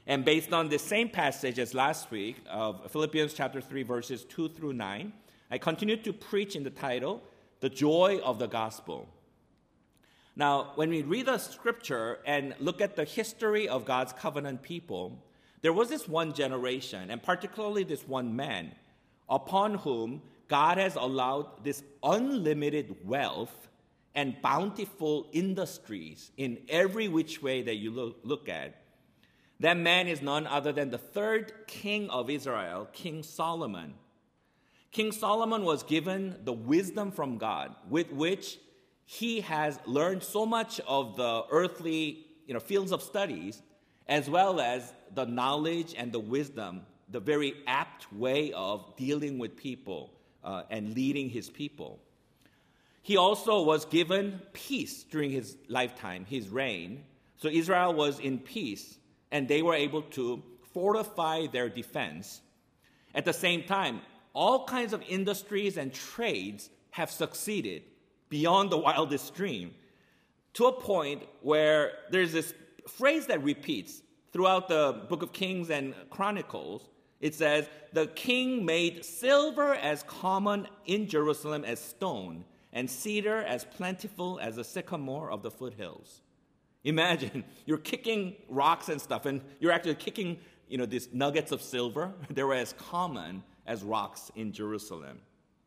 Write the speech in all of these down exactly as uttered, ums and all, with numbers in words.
And based on the same passage as last week of Philippians chapter three, verses two through nine, I continue to preach in the title, The Joy of the Gospel. Now, when we read the scripture and look at the history of God's covenant people, there was this one generation, and particularly this one man, upon whom God has allowed this unlimited wealth and bountiful industries in every which way that you look, look at. That man is none other than the third king of Israel, King Solomon. King Solomon was given the wisdom from God with which he has learned so much of the earthly, you know, fields of studies, as well as the knowledge and the wisdom, the very apt way of dealing with people uh, and leading his people. He also was given peace during his lifetime, his reign. So Israel was in peace, and they were able to fortify their defense. At the same time, all kinds of industries and trades have succeeded beyond the wildest dream, to a point where there's this phrase that repeats throughout the book of Kings and Chronicles. It says, the king made silver as common in Jerusalem as stone, and cedar as plentiful as the sycamore of the foothills. Imagine, you're kicking rocks and stuff, and you're actually kicking, you know, these nuggets of silver. They were as common as rocks in Jerusalem.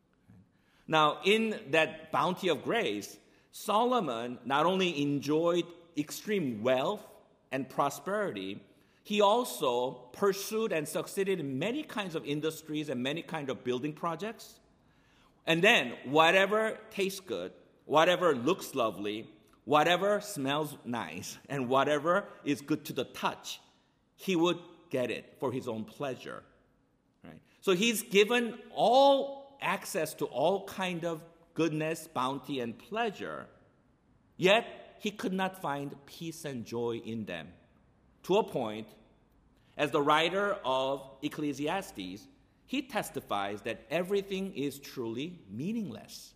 Now, in that bounty of grace, Solomon not only enjoyed extreme wealth and prosperity, he also pursued and succeeded in many kinds of industries and many kinds of building projects. And then, whatever tastes good, whatever looks lovely, whatever smells nice, and whatever is good to the touch, he would get it for his own pleasure. Right? So he's given all access to all kind of goodness, bounty, and pleasure, yet he could not find peace and joy in them. To a point, as the writer of Ecclesiastes, he testifies that everything is truly meaningless.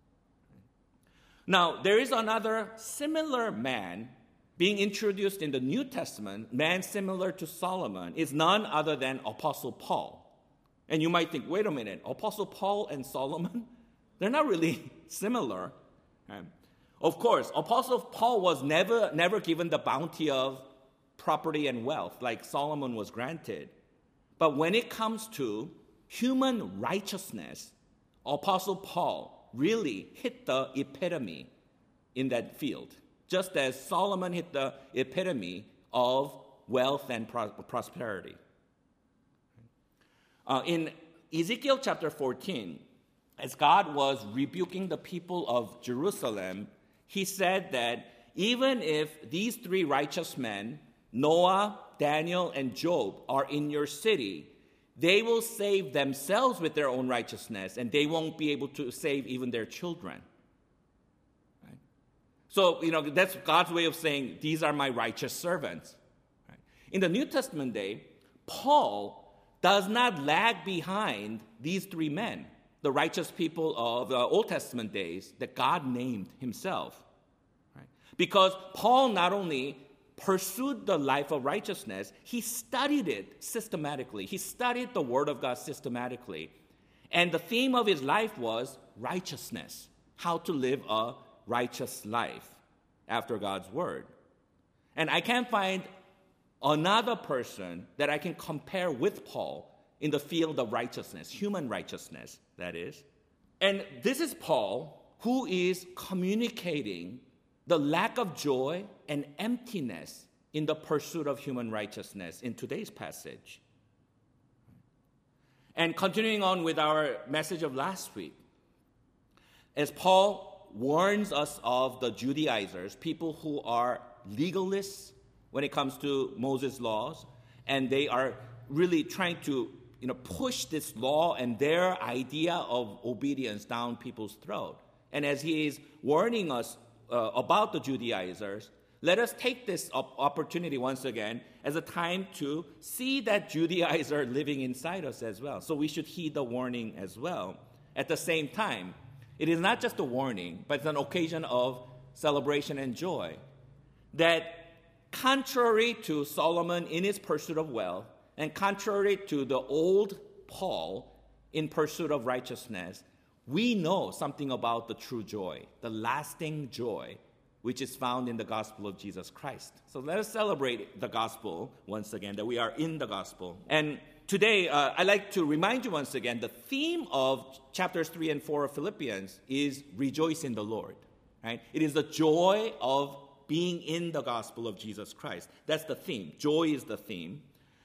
Now, there is another similar man being introduced in the New Testament, man similar to Solomon, is none other than Apostle Paul. And you might think, wait a minute, Apostle Paul and Solomon? They're not really similar. Um, of course, Apostle Paul was never, never given the bounty of property and wealth like Solomon was granted. But when it comes to human righteousness, Apostle Paul really hit the epitome in that field, just as Solomon hit the epitome of wealth and pro- prosperity. Uh, in Ezekiel chapter fourteen, as God was rebuking the people of Jerusalem, he said that even if these three righteous men, Noah, Daniel, and Job, are in your city, they will save themselves with their own righteousness, and they won't be able to save even their children. Right? So, you know, that's God's way of saying, these are my righteous servants. Right? In the New Testament day, Paul does not lag behind these three men, the righteous people of the Old Testament days that God named himself. Right? Because Paul not only pursued the life of righteousness, he studied it systematically. He studied the Word of God systematically. And the theme of his life was righteousness, how to live a righteous life after God's Word. And I can't find another person that I can compare with Paul in the field of righteousness, human righteousness, that is. And this is Paul who is communicating the lack of joy and emptiness in the pursuit of human righteousness in today's passage. And continuing on with our message of last week, as Paul warns us of the Judaizers, people who are legalists when it comes to Moses' laws, and they are really trying to, you know, push this law and their idea of obedience down people's throat. And as he is warning us uh, about the Judaizers, let us take this op- opportunity once again as a time to see that Judaizer living inside us as well. So we should heed the warning as well. At the same time, it is not just a warning, but it's an occasion of celebration and joy that contrary to Solomon in his pursuit of wealth, and contrary to the old Paul in pursuit of righteousness, we know something about the true joy, the lasting joy, which is found in the gospel of Jesus Christ. So let us celebrate the gospel once again, that we are in the gospel. And today, uh, I'd like to remind you once again, the theme of chapters three and four of Philippians is rejoice in the Lord. Right? It is the joy of being in the gospel of Jesus Christ. That's the theme. Joy is the theme.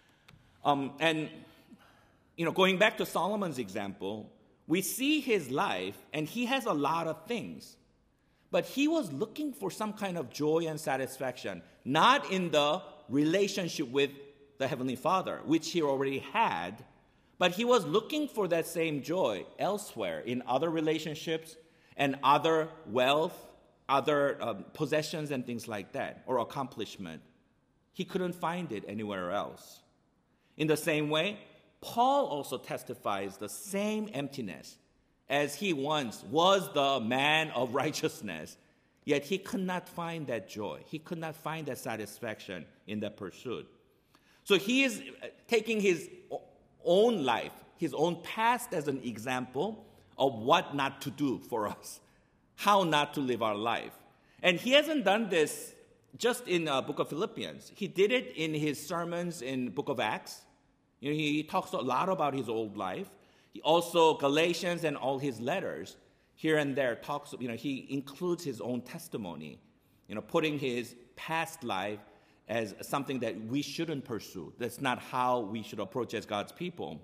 Um, and, you know, going back to Solomon's example, we see his life, and he has a lot of things. But he was looking for some kind of joy and satisfaction, not in the relationship with the Heavenly Father, which he already had, but he was looking for that same joy elsewhere, in other relationships and other wealth, other um, possessions and things like that, or accomplishment. He couldn't find it anywhere else. In the same way, Paul also testifies the same emptiness, as he once was the man of righteousness, yet he could not find that joy. He could not find that satisfaction in that pursuit. So he is taking his own life, his own past as an example of what not to do for us, how not to live our life. And he hasn't done this just in the book of Philippians. He did it in his sermons in book of Acts. You know, he talks a lot about his old life. He also, Galatians and all his letters, here and there, talks, you know, he includes his own testimony, you know, putting his past life as something that we shouldn't pursue. That's not how we should approach as God's people.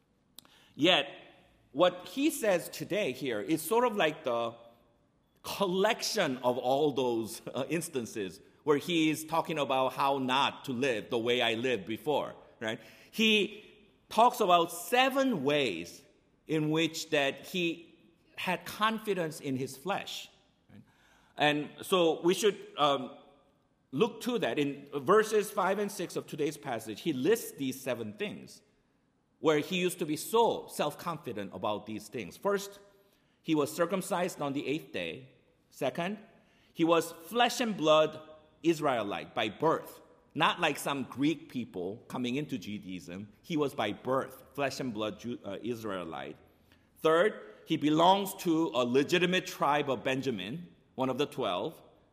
Yet, what he says today here is sort of like the collection of all those uh, instances where he is talking about how not to live the way I lived before, right? He talks about seven ways in which that he had confidence in his flesh. Right? And so we should um, look to that. In verses five and six of today's passage, he lists these seven things where he used to be so self-confident about these things. First, he was circumcised on the eighth day. Second, he was flesh and blood Israelite by birth. Not like some Greek people coming into Judaism. He was by birth, flesh and blood Jew, uh, Israelite. Third, he belongs to a legitimate tribe of Benjamin, one of the twelve.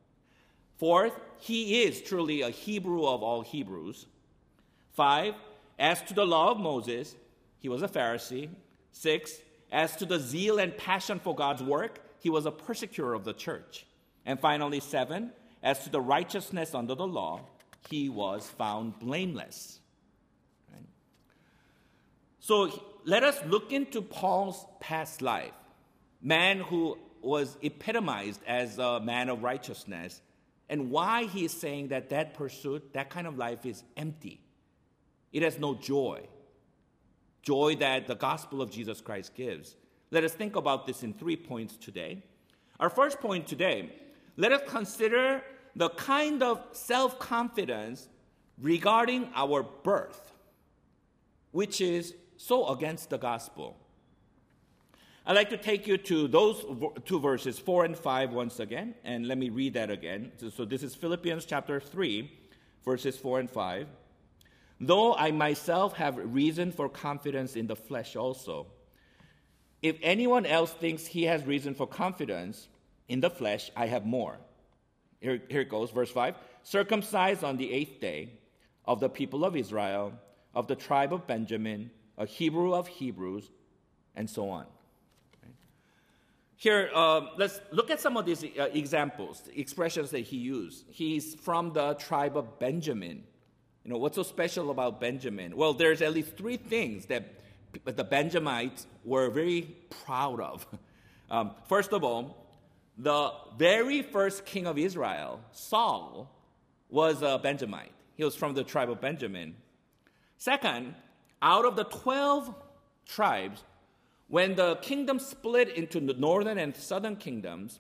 Fourth, he is truly a Hebrew of all Hebrews. Five, as to the law of Moses, he was a Pharisee. Six, as to the zeal and passion for God's work, he was a persecutor of the church. And finally, seven, as to the righteousness under the law, he was found blameless. Right? So let us look into Paul's past life. Man who was epitomized as a man of righteousness, and why he is saying that that pursuit, that kind of life is empty. It has no joy. Joy that the gospel of Jesus Christ gives. Let us think about this in three points today. Our first point today, let us consider the kind of self-confidence regarding our birth, which is so against the gospel. I'd like to take you to those two verses, four and five, once again, and let me read that again. So this is Philippians chapter three, verses four and five. Though I myself have reason for confidence in the flesh also, if anyone else thinks he has reason for confidence in the flesh, I have more. Here, here it goes, verse five. Circumcised on the eighth day of the people of Israel, of the tribe of Benjamin, a Hebrew of Hebrews, and so on. Right? Here, uh, let's look at some of these uh, examples, expressions that he used. He's from the tribe of Benjamin. You know, what's so special about Benjamin? Well, there's at least three things that the Benjamites were very proud of. Um, first of all, the very first king of Israel, Saul, was a Benjamite. He was from the tribe of Benjamin. Second, out of the twelve tribes, when the kingdom split into the northern and southern kingdoms,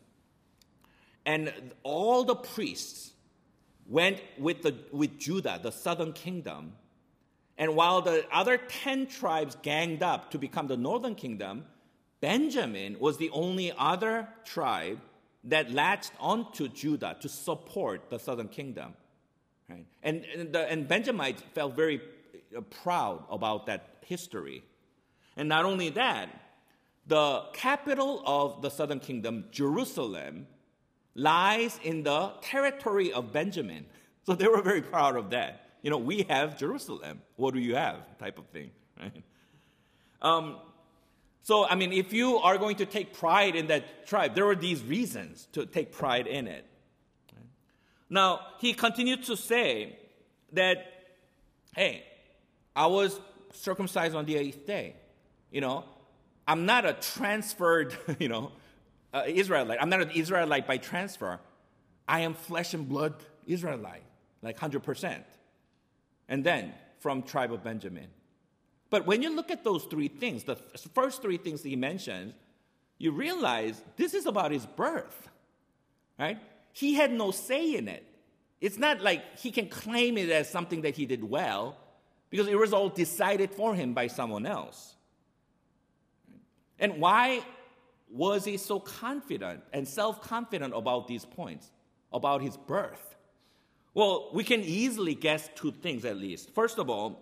and all the priests went with, the, with Judah, the southern kingdom, and while the other ten tribes ganged up to become the northern kingdom, Benjamin was the only other tribe that latched onto Judah to support the southern kingdom. Right? And, and, the, and Benjamites felt very proud about that history. And not only that, the capital of the southern kingdom, Jerusalem, lies in the territory of Benjamin. So they were very proud of that. You know, we have Jerusalem. What do you have? Type of thing. Right? Um, so, I mean, if you are going to take pride in that tribe, there are these reasons to take pride in it. Right? Now, he continued to say that, hey, I was circumcised on the eighth day. You know, I'm not a transferred, you know, uh, Israelite. I'm not an Israelite by transfer. I am flesh and blood Israelite, like one hundred percent. And then, from tribe of Benjamin. But when you look at those three things, the first three things he mentions, you realize this is about his birth, right? He had no say in it. It's not like he can claim it as something that he did well, because it was all decided for him by someone else. And why was he so confident and self-confident about these points, about his birth? Well, we can easily guess two things at least. First of all,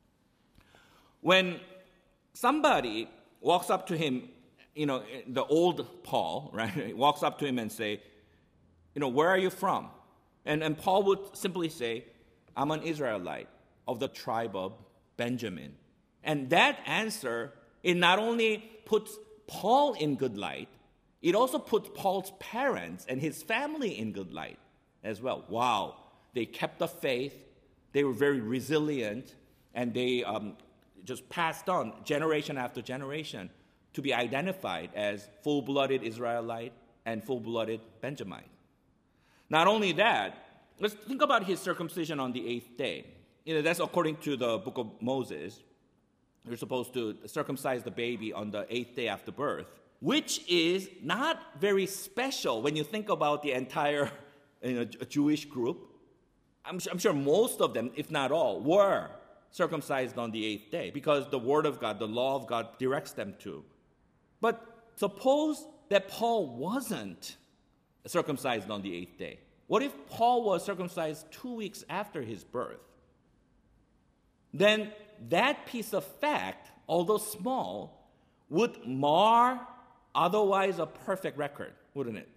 when somebody walks up to him, you know, the old Paul, right, walks up to him and say, you know, where are you from? And, and Paul would simply say, I'm an Israelite of the tribe of Benjamin. And that answer, it not only puts Paul in good light, it also puts Paul's parents and his family in good light as well. Wow, they kept the faith, they were very resilient, and they um, just passed on generation after generation to be identified as full-blooded Israelite and full-blooded Benjamite. Not only that, let's think about his circumcision on the eighth day. You know, that's according to the book of Moses. You're supposed to circumcise the baby on the eighth day after birth, which is not very special when you think about the entire you know, Jewish group. I'm, I'm sure most of them, if not all, were circumcised on the eighth day because the word of God, the law of God directs them to. But suppose that Paul wasn't circumcised on the eighth day. What if Paul was circumcised two weeks after his birth? Then that piece of fact, although small, would mar otherwise a perfect record, wouldn't it?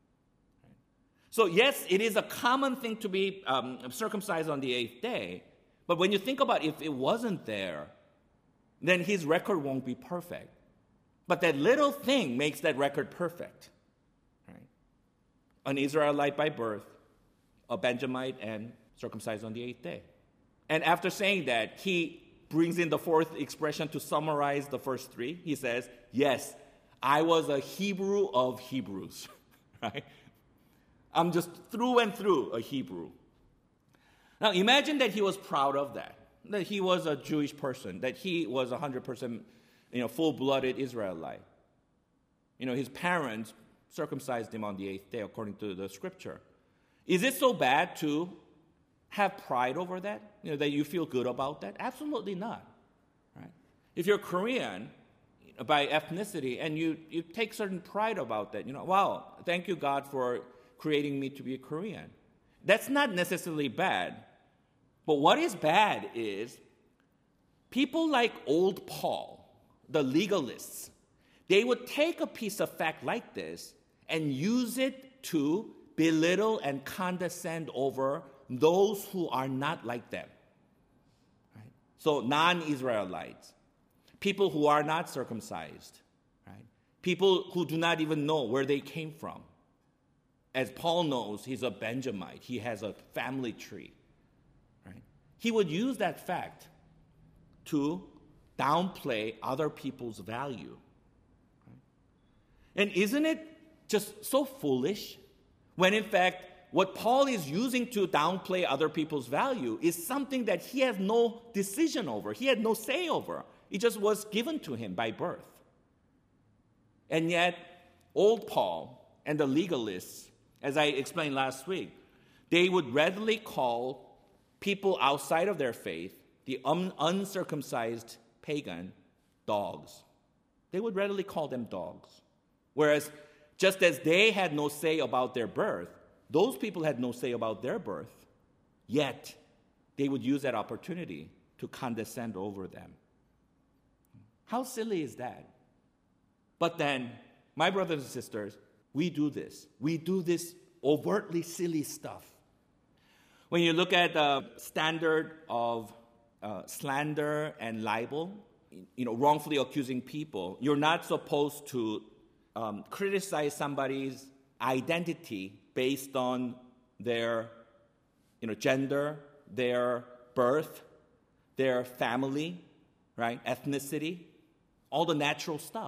So yes, it is a common thing to be um, circumcised on the eighth day, but when you think about if it wasn't there, then his record won't be perfect. But that little thing makes that record perfect. Right? An Israelite by birth, a Benjamite, and circumcised on the eighth day. And after saying that, he brings in the fourth expression to summarize the first three. He says, yes, I was a Hebrew of Hebrews. Right? I'm just through and through a Hebrew. Now imagine that he was proud of that, that he was a Jewish person, that he was one hundred percent you know, full-blooded Israelite. You know, his parents circumcised him on the eighth day according to the scripture. Is it so bad to have pride over that? You know, that you feel good about that? Absolutely not. Right? If you're Korean by ethnicity and you, you take certain pride about that, you know, wow, thank you, God, for creating me to be a Korean. That's not necessarily bad. But what is bad is people like old Paul, the legalists, they would take a piece of fact like this and use it to belittle and condescend over those who are not like them. Right? So non-Israelites, people who are not circumcised, right? People who do not even know where they came from. As Paul knows, he's a Benjamite. He has a family tree. Right? He would use that fact to downplay other people's value. Right? And isn't it just so foolish when, in fact, what Paul is using to downplay other people's value is something that he has no decision over. He had no say over. It just was given to him by birth. And yet, old Paul and the legalists, as I explained last week, they would readily call people outside of their faith, the un- uncircumcised pagan, dogs. They would readily call them dogs. Whereas, just as they had no say about their birth, those people had no say about their birth. Yet, they would use that opportunity to condescend over them. How silly is that? But then, my brothers and sisters, we do this. We do this overtly silly stuff. When you look at the standard of uh, slander and libel, you know, wrongfully accusing people, you're not supposed to um, criticize somebody's identity based on their, you know, gender, their birth, their family, right, ethnicity, all the natural stuff.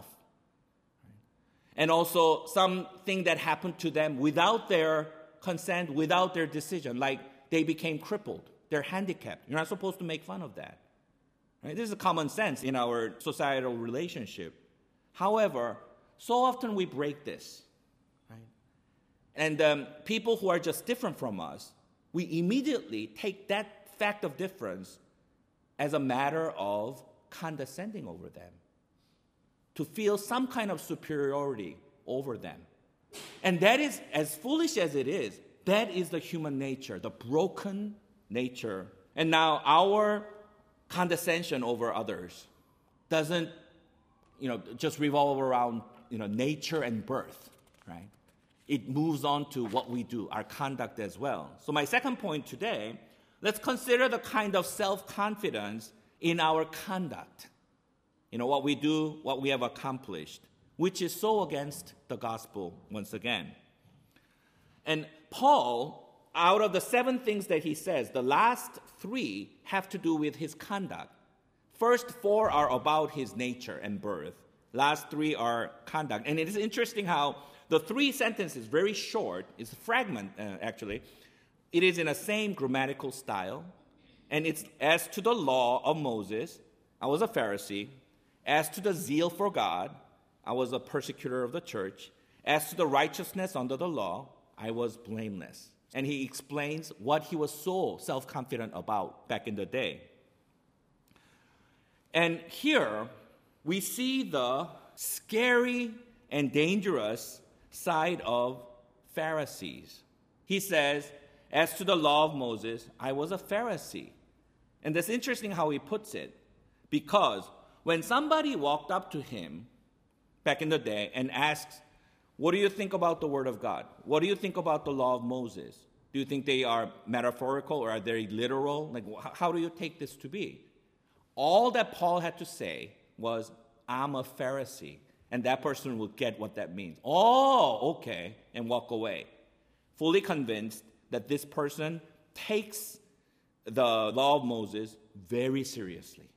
And also something that happened to them without their consent, without their decision, like they became crippled, they're handicapped. You're not supposed to make fun of that. Right? This is a common sense in our societal relationship. However, so often we break this. Right? And um, people who are just different from us, we immediately take that fact of difference as a matter of condescending over them, to feel some kind of superiority over them. And that is, as foolish as it is, that is the human nature, the broken nature. And now our condescension over others doesn't, you know, just revolve around, you know, nature and birth, right? It moves on to what we do, our conduct as well. So my second point today, let's consider the kind of self-confidence in our conduct. You know, what we do, what we have accomplished, which is so against the gospel once again. And Paul, out of the seven things that he says, the last three have to do with his conduct. First four are about his nature and birth. Last three are conduct. And it is interesting how the three sentences, very short, it's a fragment uh, actually. It is in the same grammatical style. And it's, as to the law of Moses, I was a Pharisee. As to the zeal for God, I was a persecutor of the church. As to the righteousness under the law, I was blameless. And he explains what he was so self-confident about back in the day. And here, we see the scary and dangerous side of Pharisees. He says, as to the law of Moses, I was a Pharisee. And that's interesting how he puts it, because when somebody walked up to him back in the day and asked, what do you think about the Word of God? What do you think about the law of Moses? Do you think they are metaphorical or are they literal? Like, how do you take this to be? All that Paul had to say was, I'm a Pharisee. And that person would get what that means. Oh, okay, and walk away. Fully convinced that this person takes the law of Moses very seriously.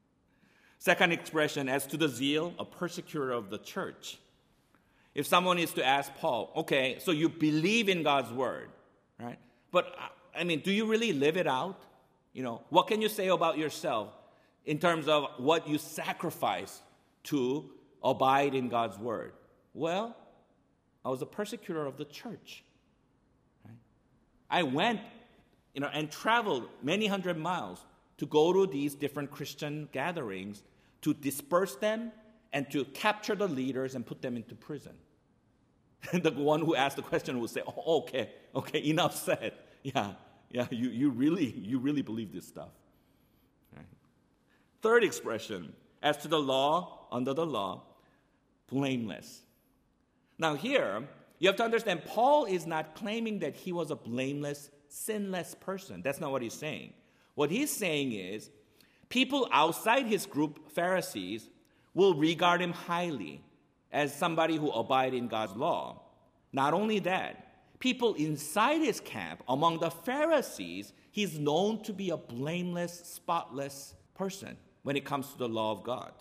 Second expression, as to the zeal, a persecutor of the church. If someone is to ask Paul, okay, so you believe in God's word, right? But, I mean, do you really live it out? You know, what can you say about yourself in terms of what you sacrifice to abide in God's word? Well, I was a persecutor of the church. Right? I went, you know, and traveled many hundred miles to go to these different Christian gatherings to disperse them and to capture the leaders and put them into prison. And the one who asked the question would say, oh, okay, okay, enough said. Yeah, yeah, you, you really, you really believe this stuff. Right. Third expression, as to the law, under the law, blameless. Now here, you have to understand, Paul is not claiming that he was a blameless, sinless person. That's not what he's saying. What he's saying is, people outside his group, Pharisees, will regard him highly as somebody who abides in God's law. Not only that, people inside his camp, among the Pharisees, he's known to be a blameless, spotless person when it comes to the law of God.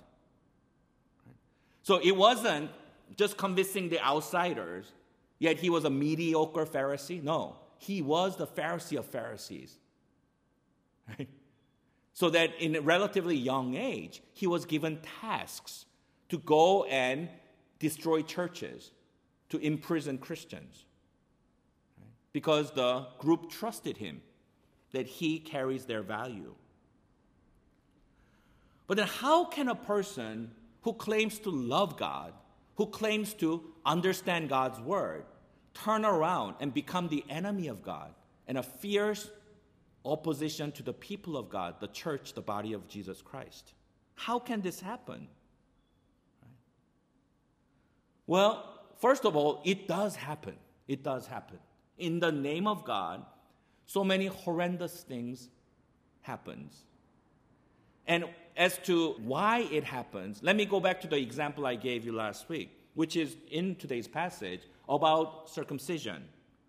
So it wasn't just convincing the outsiders, yet he was a mediocre Pharisee. No, he was the Pharisee of Pharisees. Right? So that in a relatively young age, he was given tasks to go and destroy churches, to imprison Christians. Right? Because the group trusted him, that he carries their value. But then how can a person who claims to love God, who claims to understand God's word, turn around and become the enemy of God and a fierce opposition to the people of God, the church, the body of Jesus Christ. How can this happen? Right? Well, first of all, it does happen. It does happen. In the name of God, so many horrendous things happens. And as to why it happens, let me go back to the example I gave you last week, which is in today's passage about circumcision.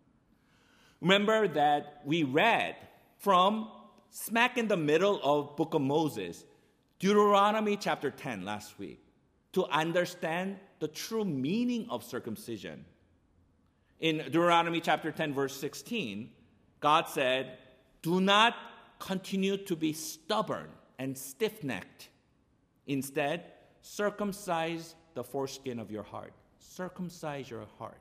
Remember that we read from smack in the middle of Book of Moses, Deuteronomy chapter ten last week, to understand the true meaning of circumcision. In Deuteronomy chapter ten, verse sixteen, God said, "Do not continue to be stubborn and stiff-necked. Instead, circumcise the foreskin of your heart." Circumcise your heart.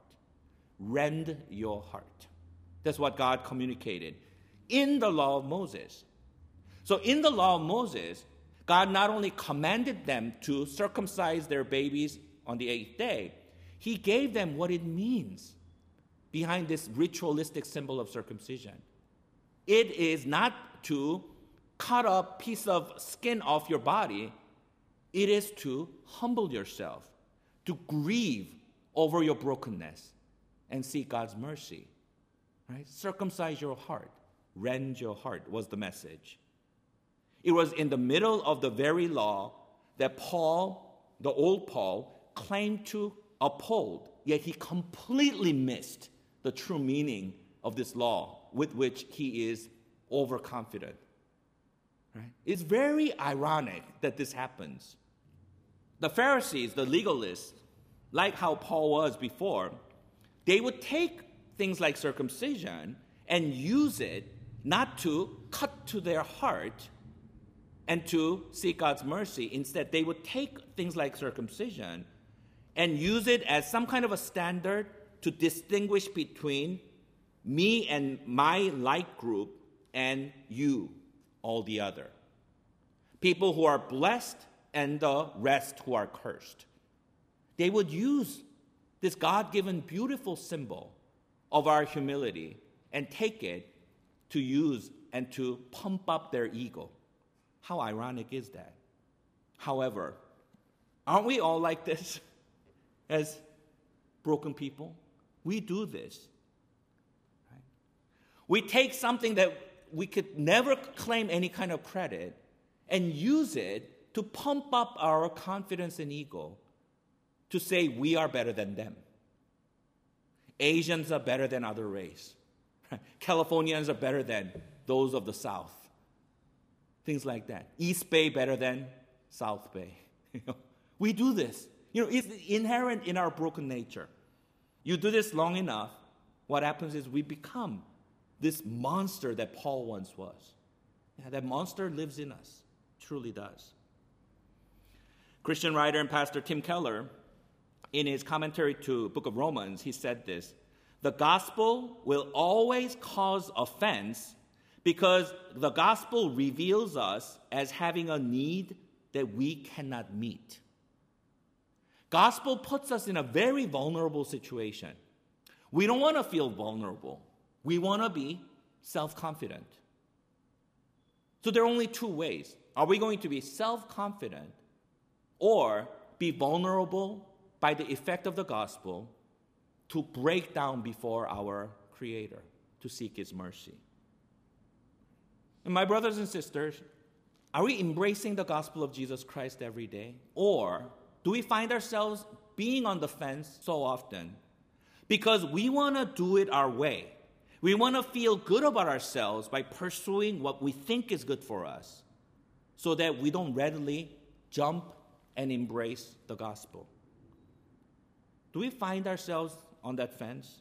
Rend your heart. That's what God communicated in the law of Moses. So in the law of Moses, God not only commanded them to circumcise their babies on the eighth day, he gave them what it means behind this ritualistic symbol of circumcision. It is not to cut a piece of skin off your body. It is to humble yourself, to grieve over your brokenness and seek God's mercy. Right? Circumcise your heart. Rend your heart was the message. It was in the middle of the very law that Paul, the old Paul, claimed to uphold, yet he completely missed the true meaning of this law with which he is overconfident. Right? It's very ironic that this happens. The Pharisees, the legalists, like how Paul was before, they would take things like circumcision and use it not to cut to their heart and to seek God's mercy. Instead, they would take things like circumcision and use it as some kind of a standard to distinguish between me and my like group and you, all the other. People who are blessed and the rest who are cursed. They would use this God-given beautiful symbol of our humility and take it to use and to pump up their ego. How ironic is that? However, aren't we all like this as broken people? We do this. Right? We take something that we could never claim any kind of credit and use it to pump up our confidence and ego, to say we are better than them. Asians are better than other race. Californians are better than those of the South. Things like that. East Bay better than South Bay. We do this. You know, it's inherent in our broken nature. You do this long enough, what happens is we become this monster that Paul once was. Yeah, that monster lives in us. Truly does. Christian writer and pastor Tim Keller, in his commentary to Book of Romans, he said this: the gospel will always cause offense because the gospel reveals us as having a need that we cannot meet. Gospel puts us in a very vulnerable situation. We don't want to feel vulnerable. We want to be self-confident. So there are only two ways. Are we going to be self-confident or be vulnerable by the effect of the gospel to break down before our Creator, to seek His mercy? And my brothers and sisters, are we embracing the gospel of Jesus Christ every day? Or do we find ourselves being on the fence so often because we want to do it our way? We want to feel good about ourselves by pursuing what we think is good for us so that we don't readily jump and embrace the gospel. Do we find ourselves on that fence?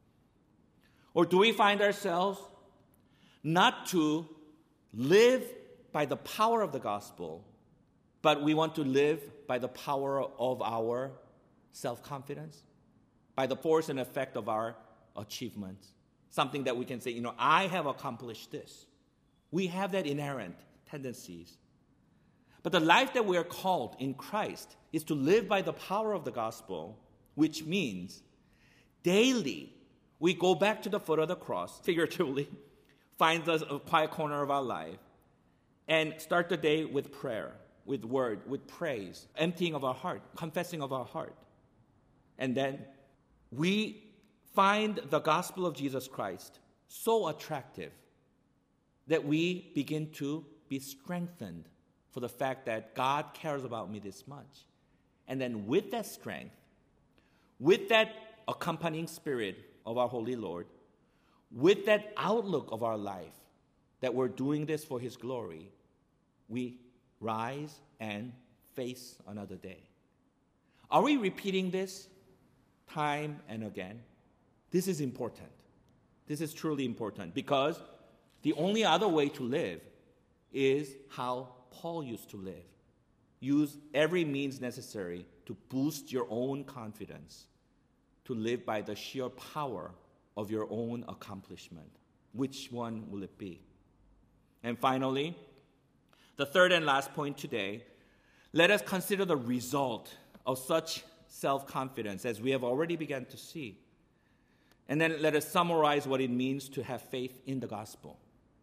Or do we find ourselves not to live by the power of the gospel, but we want to live by the power of our self-confidence, by the force and effect of our achievements? Something that we can say, you know, I have accomplished this. We have that inherent tendencies. But the life that we are called in Christ is to live by the power of the gospel, which means daily we go back to the foot of the cross, figuratively, find us a quiet corner of our life, and start the day with prayer, with word, with praise, emptying of our heart, confessing of our heart. And then we find the gospel of Jesus Christ so attractive that we begin to be strengthened for the fact that God cares about me this much. And then with that strength, with that accompanying spirit of our Holy Lord, with that outlook of our life, that we're doing this for His glory, we rise and face another day. Are we repeating this time and again? This is important. This is truly important because the only other way to live is how Paul used to live. Use every means necessary to boost your own confidence, to live by the sheer power of your own accomplishment. Which one will it be? And finally, the third and last point today, let us consider the result of such self-confidence as we have already begun to see. And then let us summarize what it means to have faith in the gospel.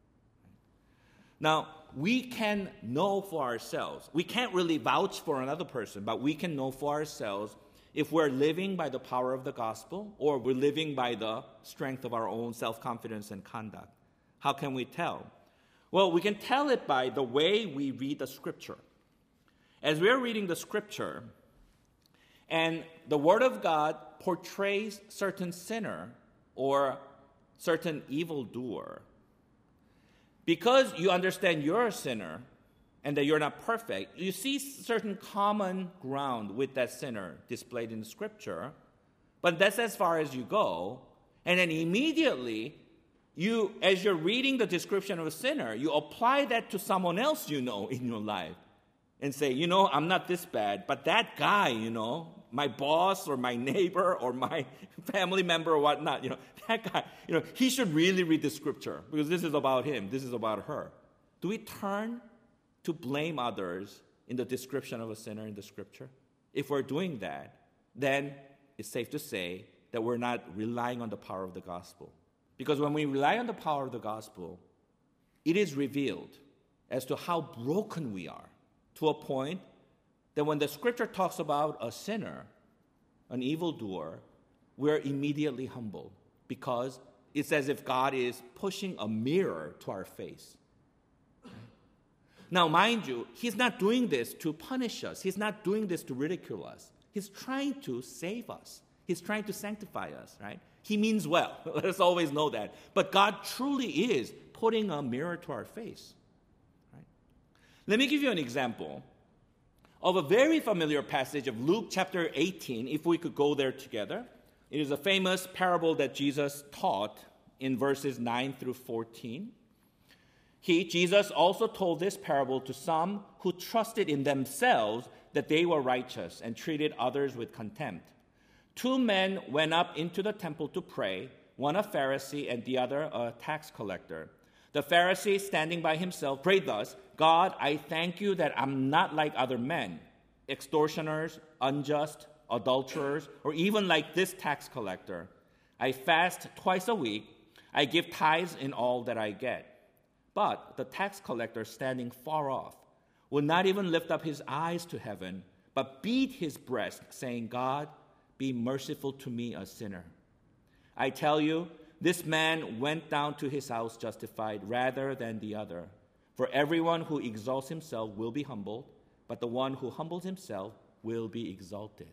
Now, we can know for ourselves. We can't really vouch for another person, but we can know for ourselves if we're living by the power of the gospel or we're living by the strength of our own self-confidence and conduct. How can we tell? Well, we can tell it by the way we read the scripture. As we're reading the scripture, and the Word of God portrays certain sinner or certain evildoer, because you understand you're a sinner and that you're not perfect, you see certain common ground with that sinner displayed in the scripture, but that's as far as you go. And then immediately, you, as you're reading the description of a sinner, you apply that to someone else you know in your life and say, you know, I'm not this bad, but that guy, you know, my boss or my neighbor or my family member or whatnot, you know, that guy, you know, he should really read the scripture because this is about him, this is about her. Do we turn to blame others in the description of a sinner in the scripture? If we're doing that, then it's safe to say that we're not relying on the power of the gospel. Because when we rely on the power of the gospel, it is revealed as to how broken we are, to a point that when the scripture talks about a sinner, an evildoer, we're immediately humbled because it's as if God is pushing a mirror to our face. Now, mind you, He's not doing this to punish us. He's not doing this to ridicule us. He's trying to save us. He's trying to sanctify us, right? He means well. Let us always know that. But God truly is putting a mirror to our face. Right? Let me give you an example of a very familiar passage of Luke chapter eighteen, if we could go there together. It is a famous parable that Jesus taught in verses nine through fourteen. He, Jesus, also told this parable to some who trusted in themselves that they were righteous and treated others with contempt. Two men went up into the temple to pray, one a Pharisee and the other a tax collector. The Pharisee, standing by himself, prayed thus, God, I thank you that I'm not like other men, extortioners, unjust, adulterers, or even like this tax collector. I fast twice a week. I give tithes in all that I get. But the tax collector, standing far off, would not even lift up his eyes to heaven, but beat his breast, saying, God, be merciful to me, a sinner. I tell you, this man went down to his house justified rather than the other. For everyone who exalts himself will be humbled, but the one who humbles himself will be exalted.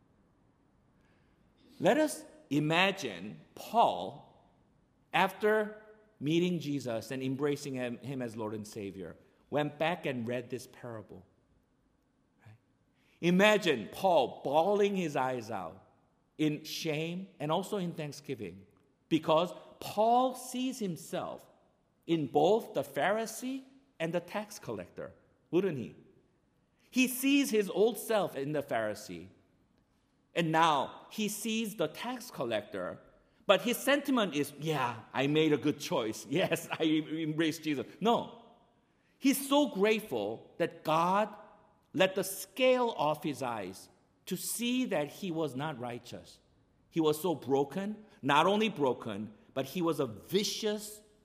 Let us imagine Paul, after meeting Jesus and embracing him, him as Lord and Savior, went back and read this parable. Right? Imagine Paul bawling his eyes out in shame and also in thanksgiving because Paul sees himself in both the Pharisee and the tax collector, wouldn't he? He sees his old self in the Pharisee, and now he sees the tax collector. But his sentiment is, yeah, I made a good choice. Yes, I embraced Jesus. No. He's so grateful that God let the scale off his eyes to see that he was not righteous. He was so broken, not only broken, but he was a vicious,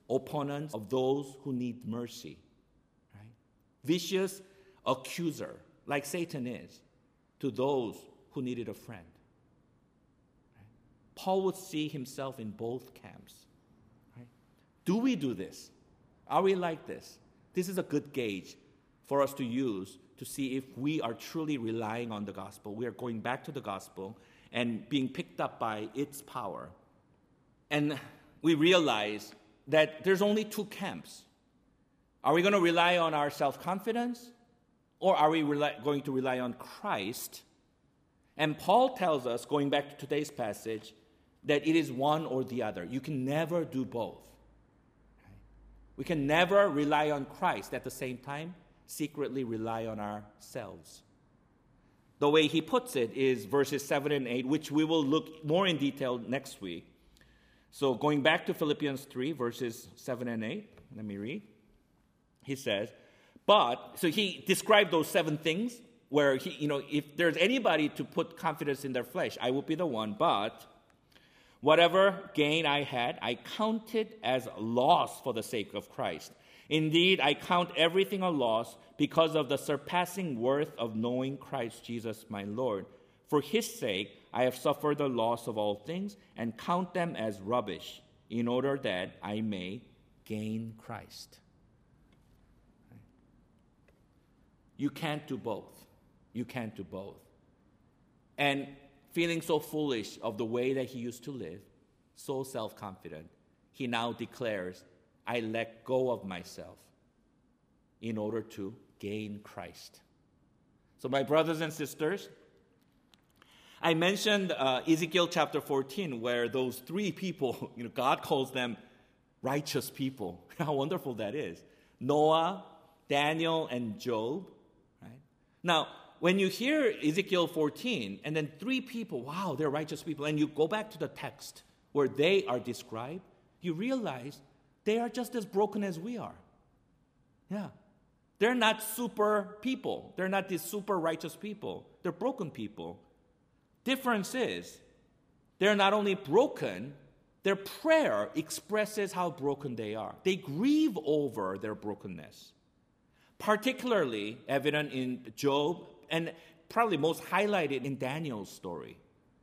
opponents of those who need mercy. Right? Vicious accuser, like Satan is, to those who needed a friend. Right? Paul would see himself in both camps. Right? Do we do this? Are we like this? This is a good gauge for us to use to see if we are truly relying on the gospel. We are going back to the gospel and being picked up by its power. And we realize that there's only two camps. Are we going to rely on our self-confidence, or are we rely, going to rely on Christ? And Paul tells us, going back to today's passage, that it is one or the other. You can never do both. We can never rely on Christ at the same time, secretly rely on ourselves. The way he puts it is verses seven and eight, which we will look more in detail next week. So going back to Philippians three, verses seven and eight, let me read. He says, but, so he described those seven things where, he, you know, if there's anybody to put confidence in their flesh, I would be the one, but whatever gain I had, I counted as loss for the sake of Christ. Indeed, I count everything a loss because of the surpassing worth of knowing Christ Jesus my Lord. For his sake, I have suffered the loss of all things and count them as rubbish, in order that I may gain Christ. You can't do both. You can't do both. And feeling so foolish of the way that he used to live, so self-confident, he now declares, I let go of myself in order to gain Christ. So my brothers and sisters, I mentioned uh, Ezekiel chapter fourteen, where those three people, you know, God calls them righteous people. How wonderful that is. Noah, Daniel, and Job. Right? Now, when you hear Ezekiel fourteen, and then three people, wow, they're righteous people, and you go back to the text where they are described, you realize they are just as broken as we are. Yeah. They're not super people. They're not these super righteous people. They're broken people. Difference is, they're not only broken, their prayer expresses how broken they are. They grieve over their brokenness. Particularly evident in Job, and probably most highlighted in Daniel's story.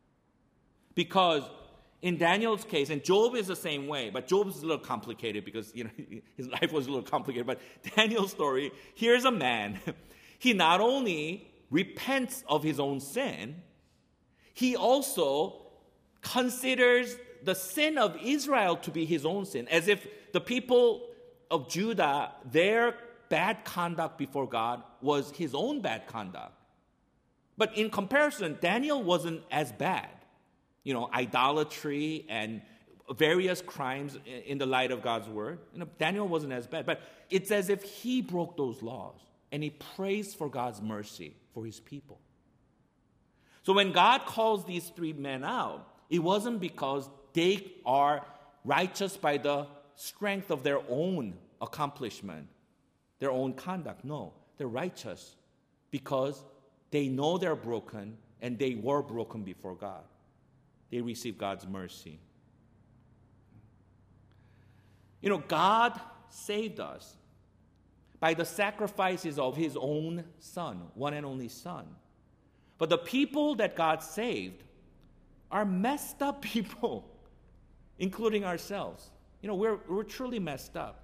Because in Daniel's case, and Job is the same way, but Job is a little complicated because, you know, his life was a little complicated. But Daniel's story, here's a man. He not only repents of his own sin, he also considers the sin of Israel to be his own sin, as if the people of Judah, their bad conduct before God was his own bad conduct. But in comparison, Daniel wasn't as bad. You know, idolatry and various crimes in the light of God's word. You know, Daniel wasn't as bad. But it's as if he broke those laws, and he prays for God's mercy for his people. So when God calls these three men out, it wasn't because they are righteous by the strength of their own accomplishment, their own conduct. No, they're righteous because they know they're broken, and they were broken before God. They receive God's mercy. You know, God saved us by the sacrifices of his own Son, one and only Son. But the people that God saved are messed up people, including ourselves. You know, we're, we're truly messed up.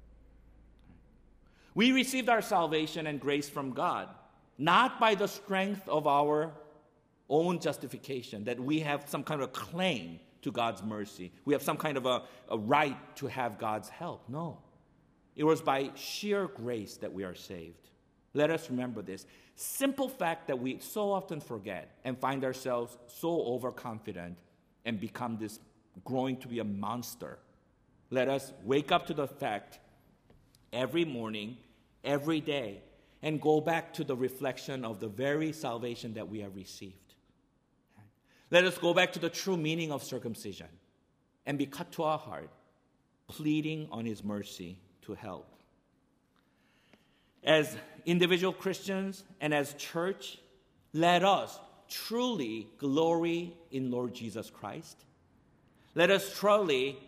We received our salvation and grace from God, not by the strength of our own justification, that we have some kind of claim to God's mercy. We have some kind of a, a right to have God's help. No. It was by sheer grace that we are saved. Let us remember this simple fact that we so often forget and find ourselves so overconfident and become this growing to be a monster. Let us wake up to the fact every morning, every day, and go back to the reflection of the very salvation that we have received. Let us go back to the true meaning of circumcision and be cut to our heart, pleading on his mercy to help. As individual Christians and as church, let us truly glory in Lord Jesus Christ. Let us truly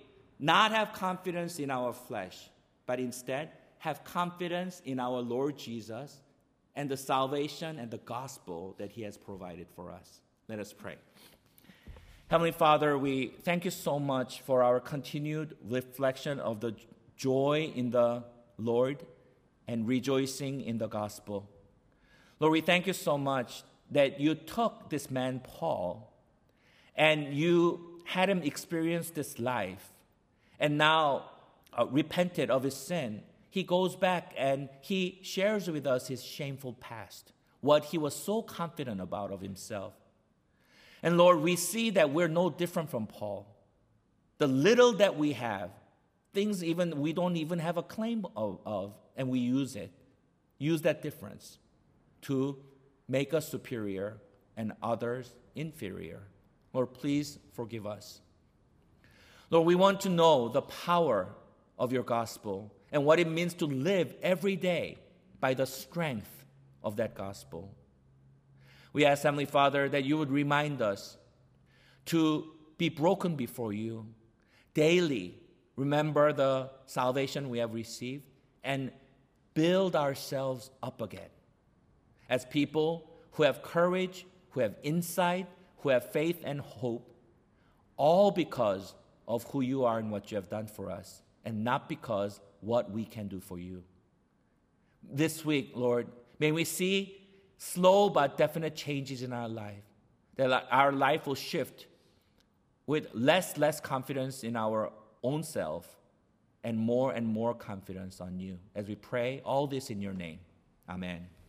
not have confidence in our flesh, but instead have confidence in our Lord Jesus and the salvation and the gospel that he has provided for us. Let us pray. Heavenly Father, we thank you so much for our continued reflection of the joy in the Lord and rejoicing in the gospel. Lord, we thank you so much that you took this man, Paul, and you had him experience this life, and now uh, repented of his sin. He goes back and he shares with us his shameful past, what he was so confident about of himself. And Lord, we see that we're no different from Paul. The little that we have, things even we don't even have a claim of, of, and we use it. Use that difference to make us superior and others inferior. Lord, please forgive us. Lord, we want to know the power of your gospel and what it means to live every day by the strength of that gospel. We ask, Heavenly Father, that you would remind us to be broken before you daily. Remember the salvation we have received and build ourselves up again as people who have courage, who have insight, who have faith and hope, all because of who you are and what you have done for us, and not because what we can do for you. This week, Lord, may we see slow but definite changes in our life, that our life will shift with less, less confidence in our own self and more and more confidence on you. As we pray all this in your name, amen.